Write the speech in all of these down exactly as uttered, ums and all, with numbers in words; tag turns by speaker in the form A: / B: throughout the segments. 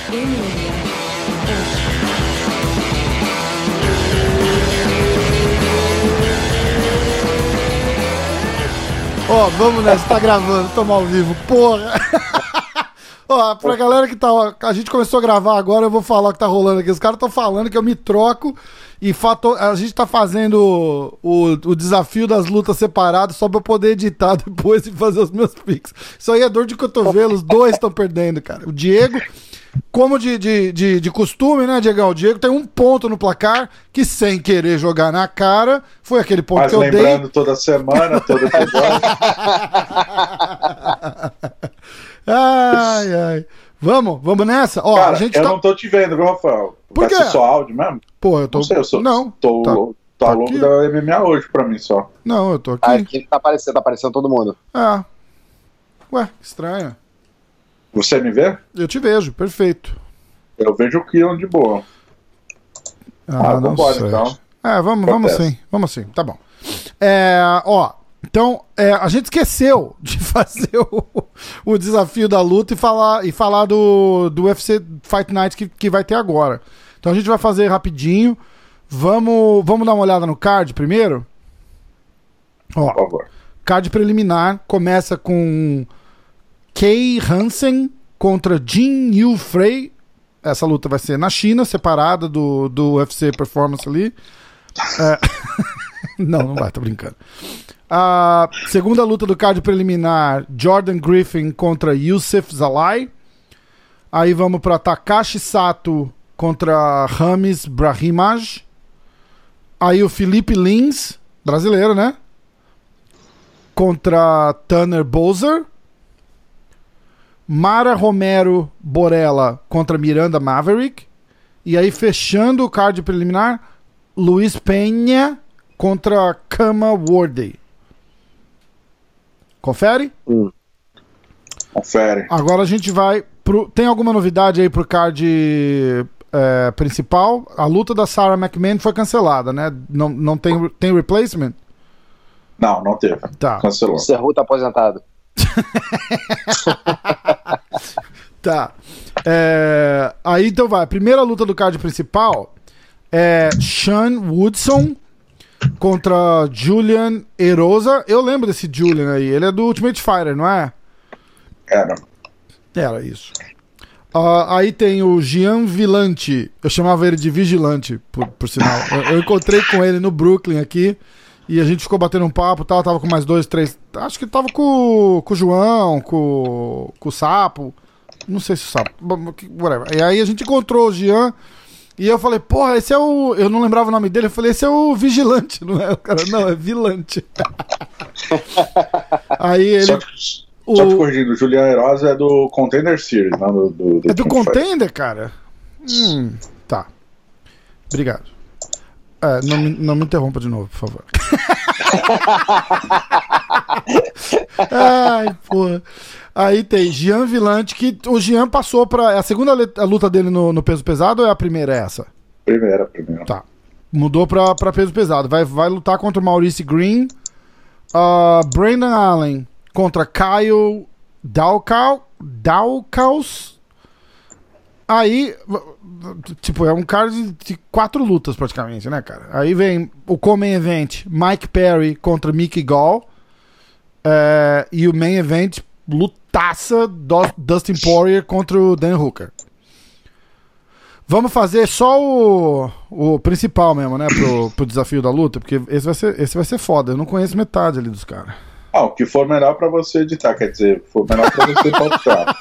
A: Ó, oh, vamos nessa, tá gravando, tamo ao vivo, porra! Ó, oh, pra galera que tá. A gente começou a gravar agora, eu vou falar o que tá rolando aqui. Os caras estão falando que eu me troco e fato, a gente tá fazendo o, o desafio das lutas separadas só pra eu poder editar depois e fazer os meus picks. Isso aí é dor de cotovelo, os dois estão perdendo, cara. O Diego, como de, de, de, de costume, né, Diegão? O Diego tem um ponto no placar que, sem querer jogar na cara, foi aquele ponto
B: Mas
A: que eu dei.
B: Mas lembrando toda semana, todo episódio.
A: Ai, ai. Vamos, vamos nessa? Ó,
B: Cara,
A: a gente
B: eu
A: tá...
B: não tô te vendo, viu, Rafael?
A: Por quê?
B: Vai ser só áudio mesmo?
A: Pô, eu tô...
B: Não sei, eu sou...
A: Não,
B: tô,
A: tá,
B: tô
A: tá
B: ao longo
A: aqui.
B: da M M A hoje pra mim só.
A: Não, eu tô aqui.
C: Aqui tá aparecendo, tá aparecendo todo mundo.
A: Ah. Ué, estranho.
B: Você me vê?
A: Eu te vejo, perfeito.
B: Eu vejo o Kion de boa.
A: Ah,
B: Ah,
A: não
B: vambora,
A: sei.
B: então.
A: É, vamos, vamos
B: Acontece.
A: sim, vamos sim, tá bom. É, ó, então, é, a gente esqueceu de fazer o, o desafio da luta e falar, e falar do, do U F C Fight Night que, que vai ter agora. Então a gente vai fazer rapidinho. Vamos, vamos dar uma olhada no card primeiro? Ó,
B: Por favor.
A: card preliminar começa com Kay Hansen contra Jin Yu Frey. Essa luta vai ser na China, separada do, do U F C Performance ali. É... não, não vai, tô brincando. A segunda luta do card preliminar, Jordan Griffin contra Youssef Zalai. Aí vamos para Takashi Sato contra Ramis Brahimaj. Aí o Felipe Lins, brasileiro, né? Contra Tanner Boser. Mara Romero Borella contra Miranda Maverick. E aí, fechando o card preliminar, Luiz Penha contra Kama Worthy. Confere?
C: Hum.
B: Confere.
A: Agora a gente vai pro... Tem alguma novidade aí pro card é, principal? A luta da Sarah McMahon foi cancelada, né? Não, não tem, tem replacement?
B: Não, não teve.
A: Tá.
B: Cancelou.
C: O Cerruto tá aposentado.
A: Tá. É, aí então vai. A primeira luta do card principal é Sean Woodson contra Julian Erosa. Eu lembro desse Julian aí. Ele é do Ultimate Fighter, não é?
B: Era.
A: Era isso. Uh, aí tem o Gian Villante. Eu chamava ele de Vigilante, por, por sinal. Eu, eu encontrei com ele no Brooklyn aqui. E a gente ficou batendo um papo e tal. Tava com mais dois, três. Acho que tava com, com o João, com, com o Sapo. Não sei se o Sapo. Whatever. E aí a gente encontrou o Gian. E eu falei, porra, esse é o. Eu não lembrava o nome dele. Eu falei, esse é o Vigilante, não é? O cara, não, é Vilante. Aí ele.
B: Só,
A: o...
B: só te corrigindo, o Julian Erosa é do Contender Series, não do. do, do
A: é do
B: Team Fight.
A: Contender, cara? Hum, tá. Obrigado. É, não, me, não me interrompa de novo, por favor. Ai, porra. Aí tem Gian Villante, que o Gian passou pra. É a segunda luta dele no, no peso pesado ou é a primeira essa?
B: Primeira, primeira.
A: Tá. Mudou pra, pra peso pesado. Vai, vai lutar contra o Maurice Green. Uh, Brandon Allen contra Kyle Daukaus. Daukaus. Aí, tipo, é um cara de, de quatro lutas praticamente, né, cara? Aí vem o co-main event, Mike Perry contra Mickey Gall. É, e o main event, lutaça, do, Dustin Poirier contra o Dan Hooker. Vamos fazer só o, o principal mesmo, né, pro, pro desafio da luta, porque esse vai ser, esse vai ser foda. Eu não conheço metade ali dos caras.
B: Ah, o que for melhor pra você editar, quer dizer, for melhor pra você pautar.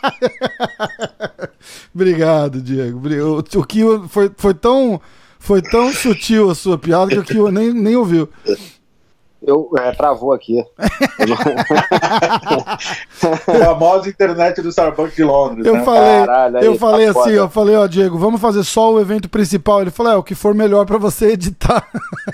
A: Obrigado, Diego. O, o Kio foi, foi, tão, foi tão sutil a sua piada que o Kio nem, nem ouviu.
C: Eu, é, travou aqui.
B: Famosa internet do Starbucks de Londres,
A: Eu
B: né?
A: falei,
C: Caralho, aí,
A: eu falei
C: tá
A: assim,
C: foda.
A: eu falei, ó, Diego, vamos fazer só o evento principal. Ele falou, é, o que for melhor pra você editar.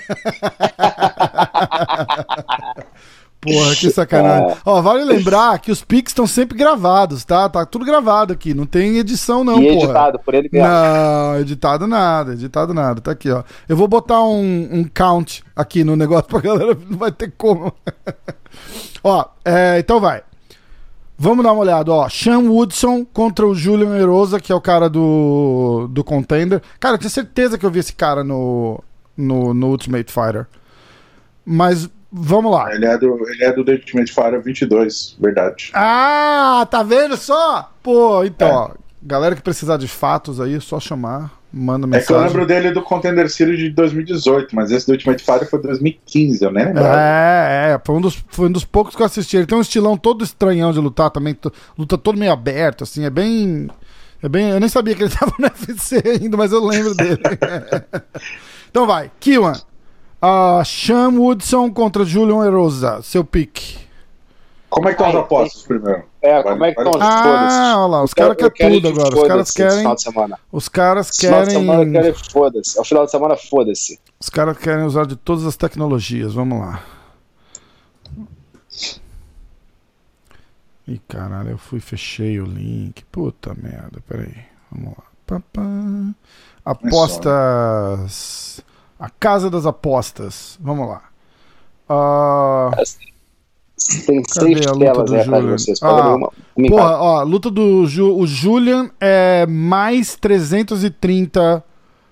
A: Porra, que sacanagem. Ó, vale lembrar que os pics estão sempre gravados, tá? Tá tudo gravado aqui, não tem edição não,
C: E
A: porra.
C: editado por ele mesmo.
A: Não, editado nada, editado nada. Tá aqui, ó. Eu vou botar um, um count aqui no negócio pra galera, não vai ter como. Ó, é, então vai. Vamos dar uma olhada, ó. Sean Woodson contra o Julian Erosa, que é o cara do, do Contender. Cara, eu tinha certeza que eu vi esse cara no, no, no Ultimate Fighter. Mas, vamos lá.
B: Ele é do, ele é do The Ultimate Fighter vinte e dois, verdade.
A: Ah, tá vendo só? Pô, então,
B: É.
A: ó. Galera que precisar de fatos aí, é só chamar. Manda
B: É que eu
A: mensagem.
B: lembro dele do Contender Series de dois mil e dezoito, mas esse do Ultimate Fighter foi dois mil e quinze, eu nem lembrava.
A: É, é, foi um, dos, foi um dos poucos que eu assisti. Ele tem um estilão todo estranhão de lutar também, t- luta todo meio aberto, assim, é bem. É bem. Eu nem sabia que ele tava no U F C ainda, mas eu lembro dele. Então vai, Kiwan. Uh, Sean Woodson contra Julian Erosa, seu pique.
B: Como é que estão as
C: Ai,
B: apostas primeiro?
C: É,
B: Vale-
C: como é que
B: vale-
C: estão os
A: Ah,
C: foda-se?
A: olha lá, os
C: Eu
A: caras
C: quero- eu
A: querem
C: quero
A: tudo
C: de
A: agora. Os caras
C: foda-se esse
A: querem.
C: Final de semana.
A: Os caras
C: Esse Final de semana eu
A: querem.
C: quero foda-se. É o final de semana, foda-se.
A: Os caras querem usar de todas as tecnologias. Vamos lá. Ih, caralho, eu fui fechei o link. Puta merda, peraí. Vamos lá. Pá, pá. Apostas. A Casa das Apostas. Vamos lá. Ah,
C: Tem
A: Cadê
C: seis
A: a luta
C: telas
A: do
C: aí atrás de
A: Julian?
C: vocês. Pode
A: Ah,
C: abrir uma, uma em
A: porra,
C: cada.
A: ó, luta do Ju, o Julian é mais trezentos e trinta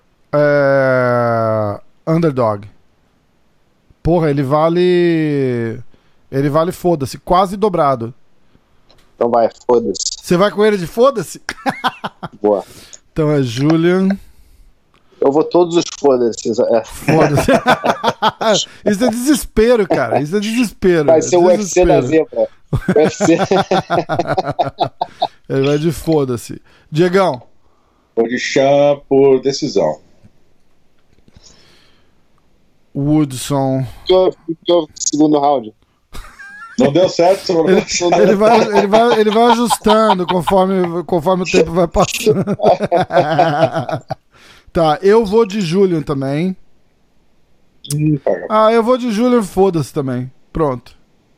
A: é, underdog. Porra, ele vale. Ele vale foda-se, quase dobrado.
C: Então vai, foda-se.
A: Você vai com ele de foda-se?
C: Boa.
A: Então é Julian.
C: Eu vou todos os foda-se. É.
A: Foda-se. Isso é desespero, cara. Isso é desespero.
C: Vai
A: é
C: ser o U F C da
A: desespero.
C: zebra. U F C.
A: Ele vai de foda-se. Diegão.
B: Vou de Chan por decisão.
A: Woodson.
C: Ficou- ficou Segundo round.
B: Não deu certo semana
A: Ele,
B: passada.
A: ele vai, ele, vai, ele vai ajustando conforme, conforme o tempo vai passando. Tá, eu vou de Julian também.
B: Ih, cara.
A: Ah, eu vou de Julian, foda-se também. Pronto.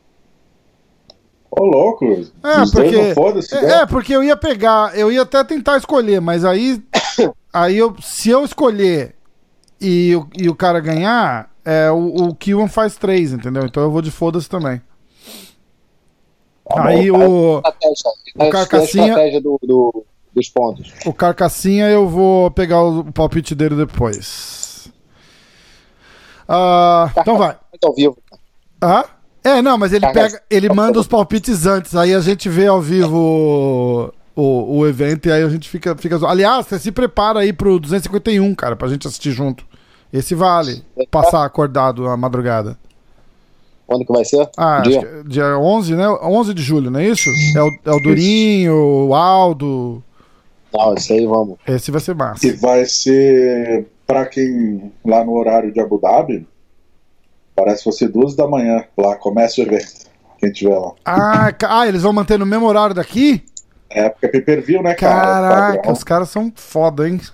B: Ô, louco.
A: É,
B: Os dois
A: porque,
B: não foda-se,
A: é,
B: né?
A: é, porque eu ia pegar, eu ia até tentar escolher, mas aí, aí eu, se eu escolher e, o- e o cara ganhar, é, o, o Kiwan faz três, entendeu? Então eu vou de foda-se também.
B: Tá
A: Aí o,
C: Estratégia.
A: O Carcassinha-
C: A estratégia do, do- dos pontos.
A: o Carcassinha eu vou pegar o palpite dele depois. Ah, então vai.
C: Muito ao vivo.
A: Ah? É, não, mas ele
C: Carcassinha.
A: pega, ele manda os palpites antes, aí a gente vê ao vivo o, o, o evento e aí a gente fica, fica. Aliás, você se prepara aí pro duzentos e cinquenta e um, cara, pra gente assistir junto. Esse vale. Passar acordado a madrugada.
C: Quando que vai ser?
A: Ah, acho
C: Dia?
A: que é dia onze, né? onze de julho, não é isso? É o, é o Durinho, o Aldo.
C: Não, isso aí vamos.
A: Esse vai ser massa.
B: E vai ser, pra quem lá no horário de Abu Dhabi, parece que vai ser duas da manhã. Lá começa o evento. Quem tiver lá.
A: Ah, ca- ah, eles vão manter no mesmo horário daqui?
B: É, porque é pay-per-view, né, cara?
A: Caraca,
B: Padrão.
A: os caras são foda, hein?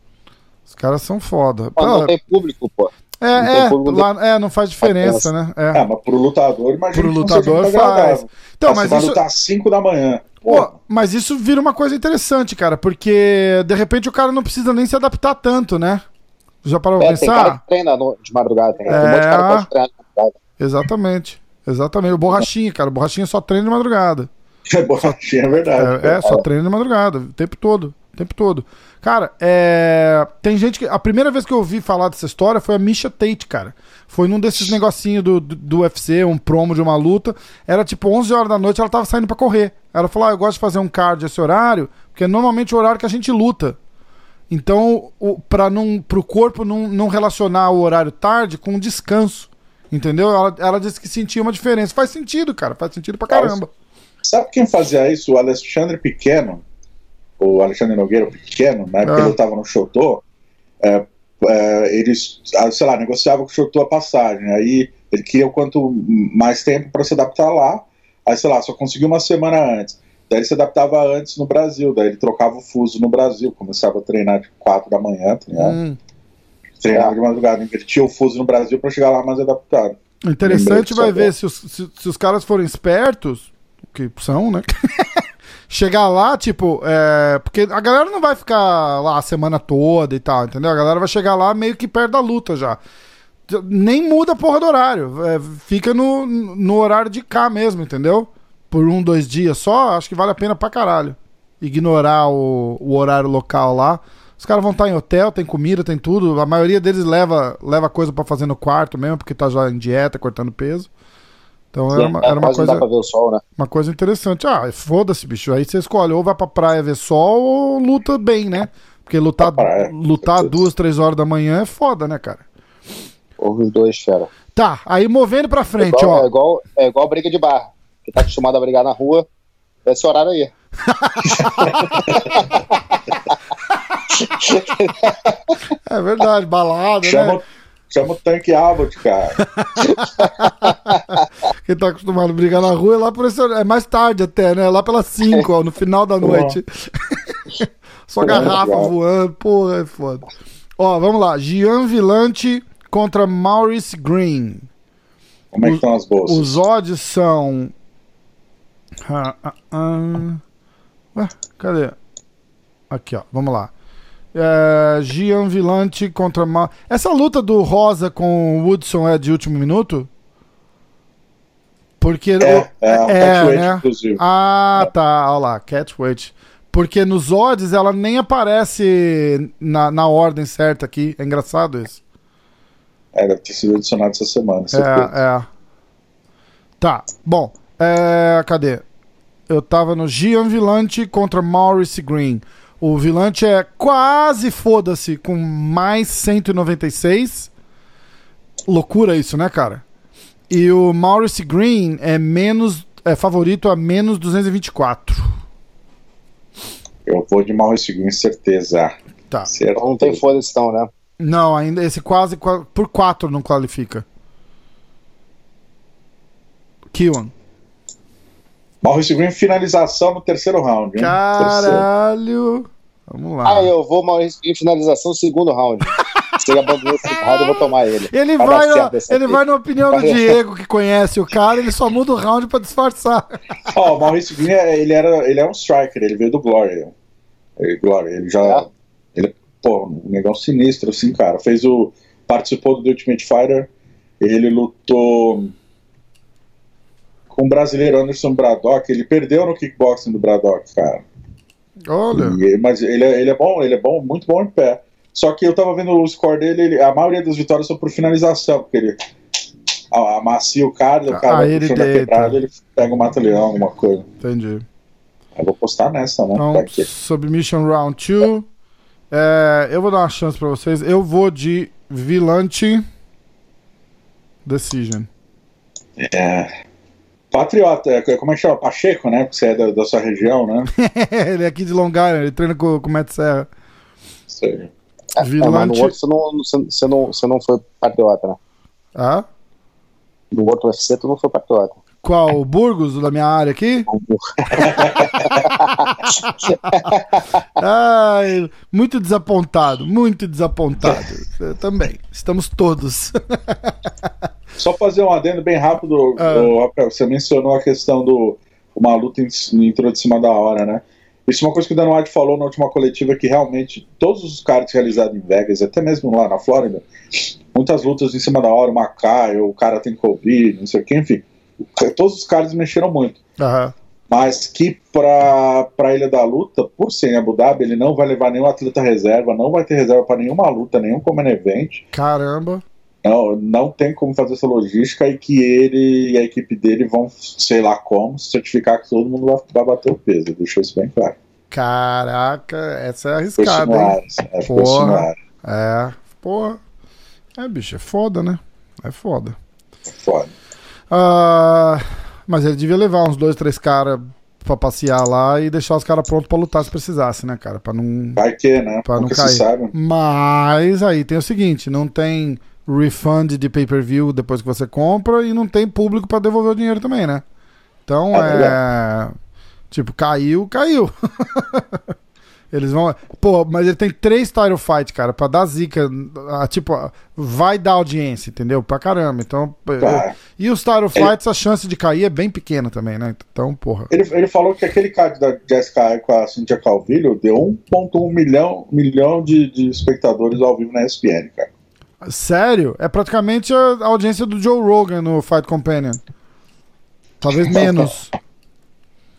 A: Os caras são foda.
C: Mas
A: Pô,
C: não tem público, pô.
A: é,
C: não tem
A: é,
C: público,
A: lá, é, não faz diferença, né? É.
B: É, mas pro lutador, imagina
A: Pro
B: que não seja
A: lutador
B: muito
A: faz.
B: agradável.
A: Então,
B: Mas
A: mas
B: você vai
A: isso,
B: lutar às cinco da manhã.
A: pô,
B: Pô,
A: mas isso vira uma coisa interessante, cara, porque de repente o cara não precisa nem se adaptar tanto, né? Já parou pra
C: É, tem cara
A: pensar?
C: que treina no- de madrugada. Tem, tem um
A: É.
C: monte de cara que pode treinar de madrugada.
A: Exatamente. Exatamente. O Borrachinha, cara. O Borrachinha só treina de madrugada.
B: é borrachinha, é verdade.
A: É, é, só treina de madrugada. O tempo todo. O tempo todo. Cara, é... tem gente que... A primeira vez que eu ouvi falar dessa história foi a Misha Tate, cara. Foi num desses negocinhos do, do, do U F C, um promo de uma luta. Era tipo onze horas da noite, ela tava saindo pra correr. Ela falou, ah, eu gosto de fazer um card esse horário, porque é normalmente o horário que a gente luta. Então, o, pra não, pro corpo não, não relacionar o horário tarde com o descanso. Entendeu? Ela, ela disse que sentia uma diferença. Faz sentido, cara. Faz sentido pra caramba.
B: Sabe quem fazia isso? O Alexandre Pequeno, o Alexandre Nogueira Pequeno, na época
A: Ah.
B: que ele estava no Shotô, é, é, eles, ah, sei lá, negociavam com o Shotô a passagem. Aí ele queria o quanto mais tempo para se adaptar lá. Aí, sei lá, só conseguiu uma semana antes. Daí ele se adaptava antes no Brasil. Daí ele trocava o fuso no Brasil. Começava a treinar de quatro da manhã, tá ligado?
A: Hum.
B: Treinava de madrugada. Invertia o fuso no Brasil para chegar lá mais adaptado.
A: Interessante
B: Lembrei
A: vai
B: disso
A: ver se os, se, se os caras forem espertos, que são, né? Chegar lá, tipo, é, porque a galera não vai ficar lá a semana toda e tal, entendeu? A galera vai chegar lá meio que perto da luta já. Nem muda a porra do horário. É, fica no, no horário de cá mesmo, entendeu? por um, dois dias só, acho que vale a pena pra caralho. Ignorar o, o horário local lá. Os caras vão estar em hotel, tem comida, tem tudo. A maioria deles leva, leva coisa pra fazer no quarto mesmo, porque tá já em dieta, cortando peso. Então era uma, era uma
C: Quase não
A: coisa,
C: dá pra ver o sol, né?
A: uma coisa interessante. Ah, foda-se, bicho. Aí você escolhe, ou vai pra praia ver sol, ou luta bem, né? Porque lutar,
B: praia,
A: lutar duas, três horas da manhã é foda, né, cara?
C: Houve os dois, fera.
A: Tá, aí movendo pra
C: É
A: frente,
C: igual,
A: ó.
C: é, igual, é igual briga de bar. Que tá acostumado a brigar na rua, é esse horário aí.
A: É verdade, balada,
B: Chama,
A: né?
B: chama o Tank Abbott, cara.
A: Quem tá acostumado a brigar na rua é lá por esse horário. É mais tarde até, né? Lá pelas cinco, ó, no final da noite. Só garrafa
B: legal.
A: voando, porra, é foda. Ó, vamos lá. Gian Villante contra Maurice Green.
B: Como é que estão as bolsas?
A: Os odds são. Ah, ah, ah. Ué, cadê? Aqui, ó, vamos lá. É, Gian Villante contra Ma... Essa luta do Rosa com o Woodson é de último minuto? Porque
B: É,
A: o-
B: é, um catchweight, inclusive.
A: Ah, tá, olha lá, catchweight. Porque nos odds ela nem aparece na, na ordem certa aqui. É engraçado isso.
B: É, deve ter sido adicionado essa semana, certeza.
A: É, é. Tá, bom. É, cadê? Eu tava no Gian Villante contra Maurice Green. O Villante é quase foda-se com mais cento e noventa e seis. Loucura isso, né, cara? E o Maurice Green é menos é favorito a menos duzentos e vinte e quatro.
B: Eu vou de Maurice Green, certeza.
A: Tá.
B: Certo.
C: Não tem foda-se não, né?
A: Não, ainda esse quase qua- por quatro não qualifica. Kiwan.
B: Maurice Green, finalização no terceiro round. Hein? Terceiro.
A: Caralho. Vamos lá.
C: Ah, eu vou Maurício em finalização segundo round. Se ele abandonou esse round, eu vou tomar ele.
A: Ele
C: Vai
A: vai,
C: dar
A: na,
C: certo dessa
A: ele
C: vez.
A: vai na opinião do Diego, que conhece o cara, ele só muda o round pra disfarçar.
B: Ó, o Maurice Green, é- ele, era, ele é um striker, ele veio do Glory. Ele, Glory, ele já...
C: É?
B: Ele, pô, um negócio sinistro, assim, cara. Fez o... Participou do The Ultimate Fighter, ele lutou com o brasileiro Anderson Braddock, ele perdeu no kickboxing do Braddock, cara.
A: Olha.
B: E- mas ele é, ele é bom, ele é bom, muito bom em pé. Só que eu tava vendo o score dele, ele- a maioria das vitórias são por finalização, porque ele a- amacia o cara, o cara
A: Ah,
B: vai
A: ele
B: pro chão da
A: deita.
B: quebrada, ele pega o mata-leão, alguma coisa.
A: Entendi.
B: Eu vou postar nessa, né?
A: Então,
B: Tá aqui.
A: Submission Round dois. É, eu vou dar uma chance pra vocês. Eu vou de Villante Decision.
B: É. Patriota, é, como é que chama? Pacheco, né? Porque você é da, da sua região, né?
A: Ele é aqui de Long Island, ele treina com, com o Matt Serra.
B: Sei.
C: É, mas
A: Villante.
C: no outro você não, você, você não, você não foi patriota, né?
A: Ah?
C: No outro U F C tu não foi patriota.
A: Qual? O Burgos, o da minha área aqui? Ai, muito desapontado, muito desapontado. Eu também. Estamos todos.
B: Só fazer um adendo bem rápido,
A: Ah.
B: ô, Rafael, você mencionou a questão do uma luta em, entrou de cima da hora, né? Isso é uma coisa que o Dan White falou na última coletiva, que realmente todos os cards realizados em Vegas, até mesmo lá na Flórida, muitas lutas em cima da hora, o Macai, o cara tem Covid, não sei o que, enfim, todos os cards mexeram muito.
A: Aham.
B: Mas que pra, pra Ilha da Luta, por ser em Abu Dhabi, ele não vai levar nenhum atleta reserva, não vai ter reserva para nenhuma luta, nenhum common event.
A: Caramba.
B: Não, não tem como fazer essa logística, e que ele e a equipe dele vão, sei lá como, certificar que todo mundo vai, vai bater o peso. Deixou isso bem claro.
A: Caraca, essa é
B: Foi
A: arriscada, hein?
B: sinuar, é, foi
A: Porra.
B: sinuar.
A: É, porra. É, bicho, é foda, né? É foda.
B: Foda.
A: Ah, mas ele devia levar uns dois, três caras pra passear lá e deixar os caras prontos pra lutar se precisasse, né, cara? Pra não,
B: Vai que, né?
A: pra não
B: Nunca
A: cair.
B: se sabe.
A: Mas aí tem o seguinte, não tem refund de pay-per-view depois que você compra e não tem público pra devolver o dinheiro também, né? Então
B: É
A: é... Tipo, caiu, caiu. Eles vão... Pô, mas ele tem três title fight, cara, pra dar zica. ah, Tipo, ah, vai dar audiência, entendeu? Pra caramba. Então...
B: Vai.
A: E os title fights, a chance de cair é bem pequena também, né? Então, porra.
B: Ele, ele falou que aquele card da Jessica Ai com a Cynthia Calvillo deu um vírgula um milhão, milhão de, de espectadores ao vivo na E S P N, cara.
A: Sério? É praticamente a audiência do Joe Rogan no Fight Companion. Talvez menos.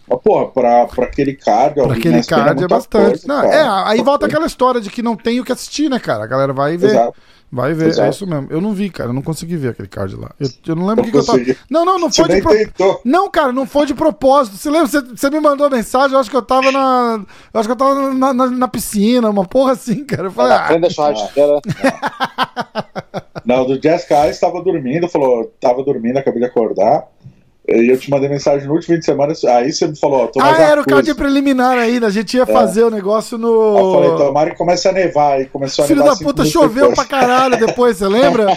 B: Mas, porra, pra, pra aquele card...
A: Pra aquele card é bastante. Coisa, não, é, aí volta aquela história de que não tem o que assistir, né, cara? A galera vai ver.
B: Exato.
A: Vai ver,
B: Exato.
A: é isso mesmo. Eu não vi, cara, eu não consegui ver aquele card lá. Eu, eu não lembro o que, que eu
B: consegui.
A: tava. Não, não, não foi
B: Você
A: de propósito. Não, cara, não foi de propósito. Você lembra? Você, você me mandou mensagem, eu acho que eu tava na. Eu acho que eu tava na, na, na piscina, uma porra assim, cara. Eu falei, ah,
C: Prenda a churrasqueira.
B: Não, do Jessica Ice tava dormindo, falou, tava dormindo, acabei de acordar. E eu te mandei mensagem no último fim de semana, aí você me falou, ó, tô mais
A: Ah, era o
B: acuso.
A: card preliminar ainda, a gente ia é. fazer o negócio no...
B: Eu falei, tomara que comece a nevar, aí começou a
A: Filho
B: nevar.
A: Filho da puta, choveu depois. Pra caralho depois, você lembra?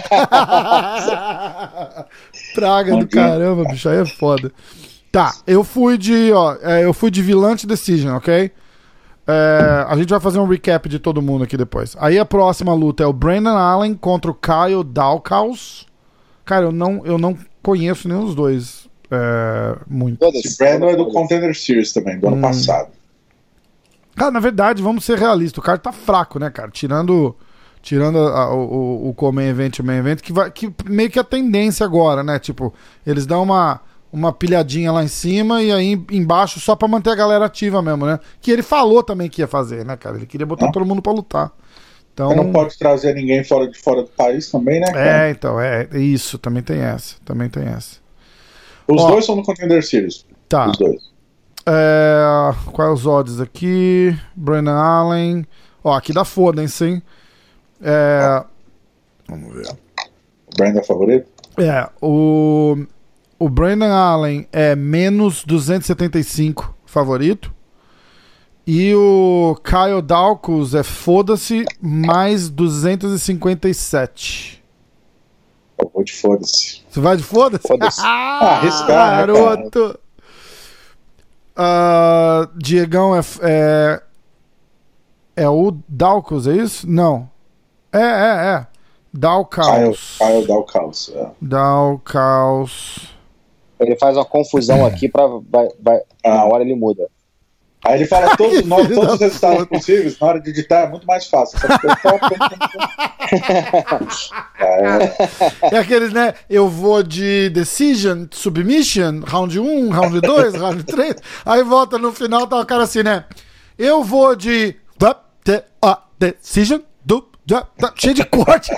A: Praga do caramba, bicho, aí é foda. Tá, eu fui de, ó, eu fui de Vilante Decision, ok? É, a gente vai fazer um recap de todo mundo aqui depois. Aí a próxima luta é o Brandon Allen contra o Kyle Daukaus. Cara, eu não, eu não conheço nenhum dos dois. É, muito.
B: Esse Brandon é do Contender Series também, do hum. ano passado.
A: Cara, na verdade, vamos ser realistas. O cara tá fraco, né, cara? Tirando, tirando a, a, o, o Comain Event e o Main Event, que, vai, que meio que a tendência agora, né? Tipo, eles dão uma, uma pilhadinha lá em cima e aí embaixo só pra manter a galera ativa mesmo, né? Que ele falou também que ia fazer, né, cara? Ele queria botar não. todo mundo pra lutar. Então...
B: Você não pode trazer ninguém fora de fora do país também, né, cara?
A: É, então, é isso. Também tem essa. Também tem essa.
B: Os
A: Ó,
B: dois são no Contender Series.
A: Tá.
B: Os dois.
A: É, quais os odds aqui? Brandon Allen. Ó, aqui dá foda-se, hein? É, vamos ver.
B: O Brandon é favorito?
A: É, o, o Brandon Allen é menos duzentos e setenta e cinco favorito. E o Kyle Daukaus é foda-se mais duzentos e cinquenta e sete.
B: Eu vou de foda-se.
A: Você vai de foda-se?
B: Foda-se.
A: Ah,
B: arriscar,
A: garoto. Né, uh, Diegão é, é. É o Daukaus, é isso? Não. É, é, é. Daukaus.
B: Kyle, Kyle Daukaus. É.
A: Daukaus.
C: Ele faz uma confusão aqui, pra, vai, vai, ah. na hora ele muda.
B: Aí ele fala todos, os nomes, todos os resultados possíveis, na hora de editar é muito mais fácil.
A: É aqueles, né? Eu vou de Decision, Submission, Round um, Round dois, Round três. Aí volta no final, tá o cara assim, né? Eu vou de Decision, cheio de corte.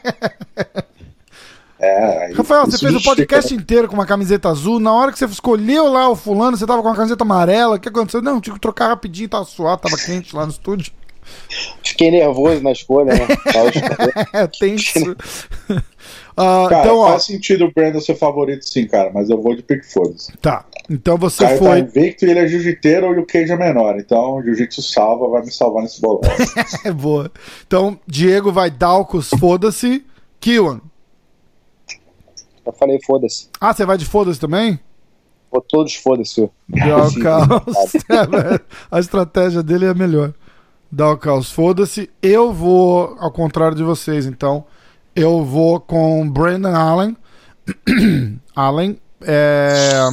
B: É,
A: Rafael, você fez o podcast inteiro com uma camiseta azul. Na hora que você escolheu lá o fulano, você tava com uma camiseta amarela. O que aconteceu? Não, tinha que trocar rapidinho, tava suado, tava quente lá no estúdio.
C: Fiquei nervoso na escolha, né?
A: É, tenso. uh,
B: cara,
A: então, ó,
B: faz sentido o Brandon ser favorito sim, cara, mas eu vou de pick foda-se.
A: Tá, então você
B: o cara
A: foi...
B: tá invicto e ele é jiu-jiteiro e o Cage é menor, então o jiu-jitsu salva, vai me salvar nesse bolão.
A: É boa. Então, Diego vai Daukaus, foda-se. Kiwan.
C: Eu falei foda-se.
A: Ah, você vai de foda-se também?
C: Vou todos foda-se.
A: Daukaus. A estratégia dele é melhor. Daukaus, foda-se. Eu vou, ao contrário de vocês, então, eu vou com Brandon Allen. Allen é...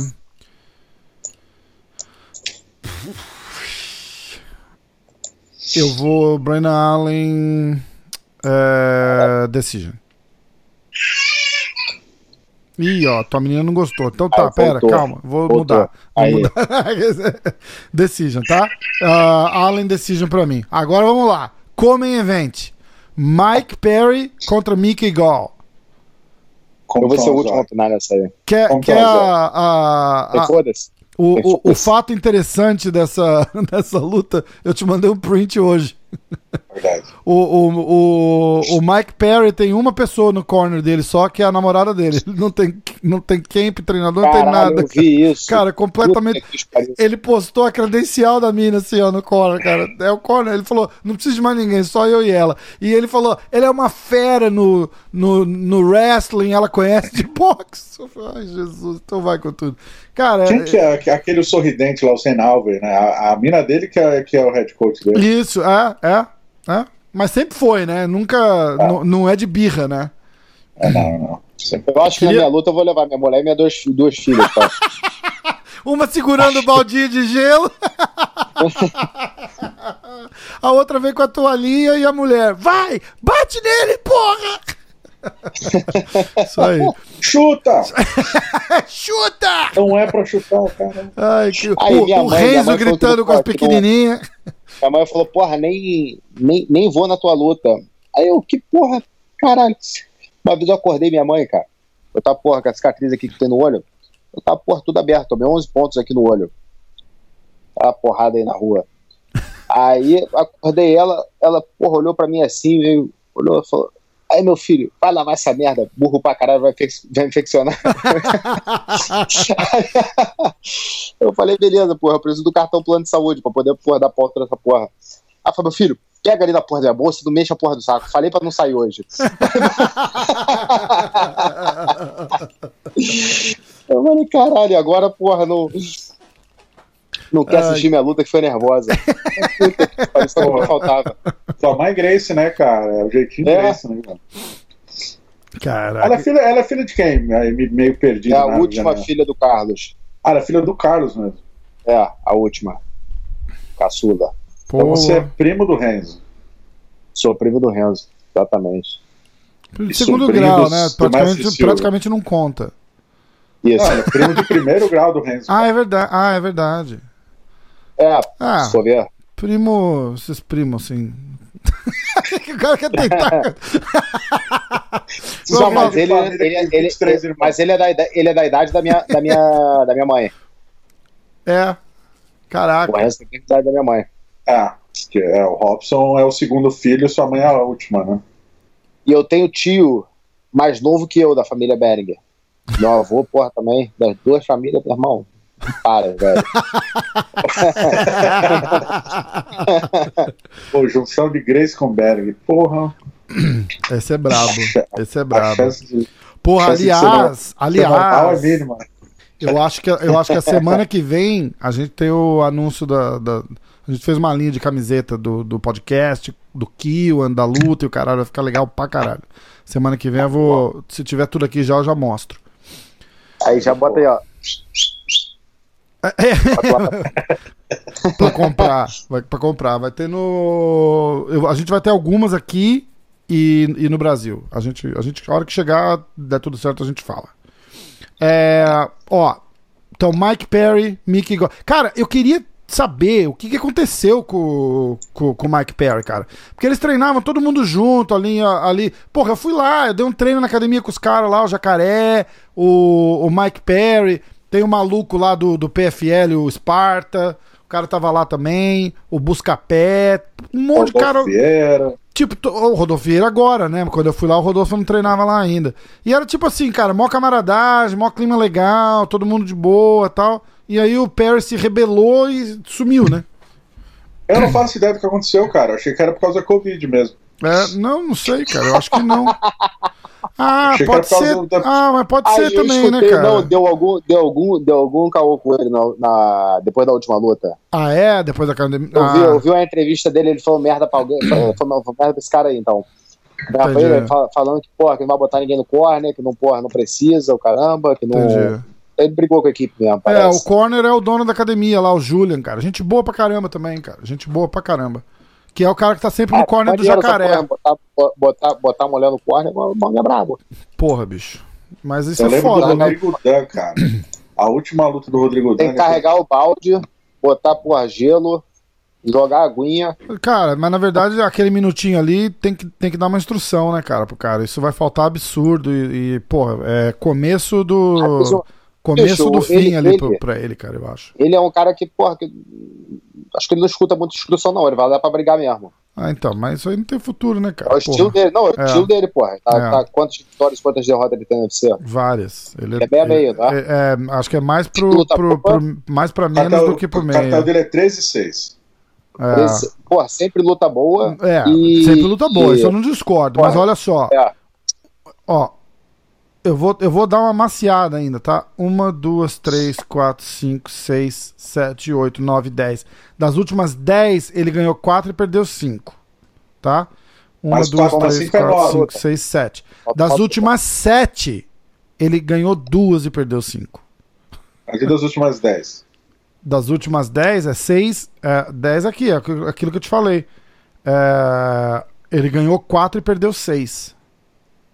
A: Eu vou Brandon Allen é... Decision. Ih, ó, tua menina não gostou. Então tá, ah, pera, calma, vou voltou. mudar. Vou
C: Aí.
A: mudar. Decision, tá? Uh, Allen Decision pra mim. Agora vamos lá. Comain Event. Mike Perry contra Mickey Gall.
C: Eu vou ser o último a opinar nessa aí.
A: Quer, quer a, a, a,
C: foda-se.
A: O, o, o fato interessante dessa, dessa luta, eu te mandei um print hoje.
B: Verdade.
A: O, o, o, o Mike Perry tem uma pessoa no corner dele só, que é a namorada dele. Ele não tem, não tem camp, treinador, não
C: Caralho,
A: tem nada.
C: Eu vi isso.
A: Cara, completamente. Ele postou a credencial da mina assim, ó, no corner, cara. É o corner. Ele falou: não precisa de mais ninguém, só eu e ela. E ele falou: ele é uma fera no, no, no wrestling, ela conhece de boxe. Eu falei, ai, Jesus, então vai com tudo. Cara,
B: quem que é aquele sorridente lá, o Sen Alver, né? A, a mina dele que é, que é o head coach dele.
A: Isso, é, é, é. Mas sempre foi, né? Nunca. Ah. Não é de birra, né?
B: É, não, não. Sempre.
C: Eu acho que Queria... na minha luta eu vou levar minha mulher e minhas duas, duas filhas, tá?
A: Uma segurando o baldinho de gelo. A outra vem com a toalhinha e a mulher: vai, bate nele, porra! Isso aí.
B: Chuta!
A: Chuta!
B: Não é pra chutar, cara.
A: Ai, que...
C: Aí,
A: o
C: minha
A: o
C: mãe- minha
A: Renzo
C: mãe falou
A: gritando
C: que
A: com as
C: não-
A: pequenininhas.
C: Minha mãe falou, porra, nem, nem, nem vou na tua luta. Aí eu, que porra, caralho. Uma vez eu acordei minha mãe, cara. Eu tava, porra, com a cicatriz aqui que tem no olho. Eu tava, porra, tudo aberto. Tomei onze pontos aqui no olho. Tava porrada aí na rua. Aí acordei ela, ela, porra, olhou pra mim assim, veio, olhou e falou, aí meu filho, vai lavar essa merda, burro pra caralho, vai, infec- vai infeccionar. Eu falei, beleza, porra, eu preciso do cartão plano de saúde pra poder, porra, dar porta nessa porra. Aí falou, meu filho, pega ali na porra da minha bolsa e não mexe a porra do saco. Falei pra não sair hoje. Eu falei, caralho, agora, porra, não... Não quer
A: Ai.
C: assistir minha luta que foi nervosa. Puta que pariu, só que me faltava.
B: Sua mãe Grace, né, cara? É o jeitinho
C: É.
B: Grace, né, cara?
A: Caraca.
B: Ela é filha, ela é filha de quem? Aí, me- meio
C: É
B: perdida.
C: a
B: na
C: última
B: vida, né?
C: filha do Carlos.
B: Ah, ela é filha do Carlos mesmo.
C: É, a última. Caçula.
A: Pô,
B: Então você é primo do Renzo.
C: Sou primo do Renzo, exatamente.
A: de segundo
B: sobrinho
A: grau,
B: dos-
A: né?
B: do
A: Praticamente,
B: Mestre Silva.
A: praticamente não conta.
C: Isso.
B: Não, ele é primo de primeiro grau do Renzo.
A: Ah, é verdade. Ah, é verdade.
C: É,
A: Ah,
C: sou ver.
A: primo, esses primos, assim. O cara quer tentar.
C: Não,
A: Vamos
C: mas
B: de
C: ele,
B: família
C: ele,
B: com
C: ele,
B: vinte e três irmãos.
C: mas ele é da, ida- ele é da idade da minha, da minha, da minha mãe.
A: É.
C: O
A: Caraca.
C: Renzo tem a idade da minha mãe.
B: Ah, que é, o Robson é o segundo filho, sua mãe é a última, né?
C: E eu tenho tio mais novo que eu da família Beringer. Meu avô, porra, também. Das duas famílias, meu irmão. Para, velho.
B: Pô, junção de Grace com Berg. Porra.
A: Esse é brabo. Esse é
B: A
A: brabo.
B: chance de,
A: Porra,
B: chance de
A: aliás,
B: ser normal é
A: aliás,
B: mínima.
A: eu acho que eu acho que a semana que vem a gente tem o anúncio da, da- a gente fez uma linha de camiseta do, do podcast, do Kiwan, da luta e o caralho vai ficar legal pra caralho. Semana que vem eu vou, se tiver tudo aqui já eu já mostro.
C: Aí já bota aí, ó.
A: Pra comprar, vai pra comprar, vai ter no, eu- a gente vai ter algumas aqui e, e no Brasil. A gente, a gente, a hora que chegar, der tudo certo, a gente fala. É, ó, então Mike Perry, Mickey Go... Cara, eu queria saber o que, que aconteceu com, com, com o Mike Perry, cara. Porque eles treinavam todo mundo junto ali, ali. Porra, eu fui lá, eu dei um treino na academia com os caras lá, o Jacaré, o, o Mike Perry, tem o maluco lá do, do P F L, o Sparta, o cara tava lá também, o Buscapé, um monte de cara.
B: Vieira.
A: Tipo, to- o Rodolfo Vieira agora, né? Quando eu fui lá, o Rodolfo não treinava lá ainda. E era tipo assim, cara, mó camaradagem, mó clima legal, todo mundo de boa e tal. E aí o Perry se rebelou e sumiu, né?
B: Eu não faço ideia do que aconteceu, cara. Achei que era por causa da Covid mesmo.
A: É, não, não sei, cara. Eu acho que não. Ah,
B: Achei que
A: pode
B: era por causa
A: ser.
B: da-
A: Ah, mas pode
C: Aí
A: ser
C: eu
A: também, né,
C: escutei,
A: cara?
C: Não, deu algum, deu algum, deu algum caô com ele na, na- depois da última luta.
A: Ah, é? Depois da academia.
C: Eu,
A: Ah,
C: vi, eu vi uma entrevista dele, ele falou merda pra alguém. Falou, falou, falou merda pra esse cara aí, então. Merda pra
A: Entendi.
C: ele, fal- falando que, porra, que não vai botar ninguém no corner, que não, porra, não precisa, o caramba, que não.
A: entendi.
C: Ele brigou com a equipe mesmo,
A: É,
C: parece.
A: o Corner é o dono da academia lá, o Julian, cara. Gente boa pra caramba também, cara. Gente boa pra caramba. Que é o cara que tá sempre no
C: Ah,
A: corner do
C: maneiro essa
A: Jacaré.
C: porra, botar, botar, botar a mulher no corner, o mano é brabo.
A: Porra, bicho. Mas isso
B: Eu
A: é
B: lembro do
A: foda, né?
B: Rodrigo Dan, cara. A última luta do Rodrigo
C: Tem
B: Dan.
C: que carregar o balde, botar, porra, gelo, jogar aguinha.
A: Cara, mas na verdade aquele minutinho ali tem que, tem que dar uma instrução, né, cara, pro cara. Isso vai faltar absurdo e, e, porra, é começo do...
C: Bicho,
A: Começo do fim
C: ele-
A: ali
C: ele-
A: pro- pra ele, cara, eu acho.
C: Ele é um cara que, porra, que, acho que ele não escuta muita instrução, não. Ele vai lá pra brigar mesmo.
A: Ah, então, mas isso aí não tem futuro, né,
C: É
A: cara?
C: o estilo
A: Porra,
C: dele. Não, é o
A: É.
C: estilo dele, porra. Tá,
A: É.
C: tá- quantas vitórias, quantas derrotas ele tem no U F C?
A: várias. Ele
C: É meio a meio, tá?
A: é, é, acho que é mais pro,
C: Luta
A: pro-
C: boa.
A: pro- mais pra
B: O
A: menos
B: cartel,
A: do que pro
B: o cartel
A: meio.
B: dele é treze e seis.
A: É.
C: Esse- porra, sempre luta boa.
A: É,
C: E-
A: sempre luta boa,
C: e-
A: isso eu não discordo, mas
C: Porra.
A: olha só.
C: É.
A: Ó, eu vou, eu vou dar uma maciada ainda, tá? Uma, duas, três, quatro, cinco, seis, sete, oito, nove, dez. Das últimas dez, ele ganhou quatro e perdeu cinco, tá? Uma,
B: Mas
A: duas,
B: quatro,
A: três,
B: cinco é
A: quatro,
B: nove.
A: cinco, seis, sete.
C: Falta-
A: Das
C: falta-
A: últimas sete, ele ganhou duas e perdeu cinco.
B: Aqui das últimas dez.
A: Das últimas dez é seis, é, dez aqui, é aquilo aquilo que eu te falei. É, ele ganhou quatro e perdeu seis.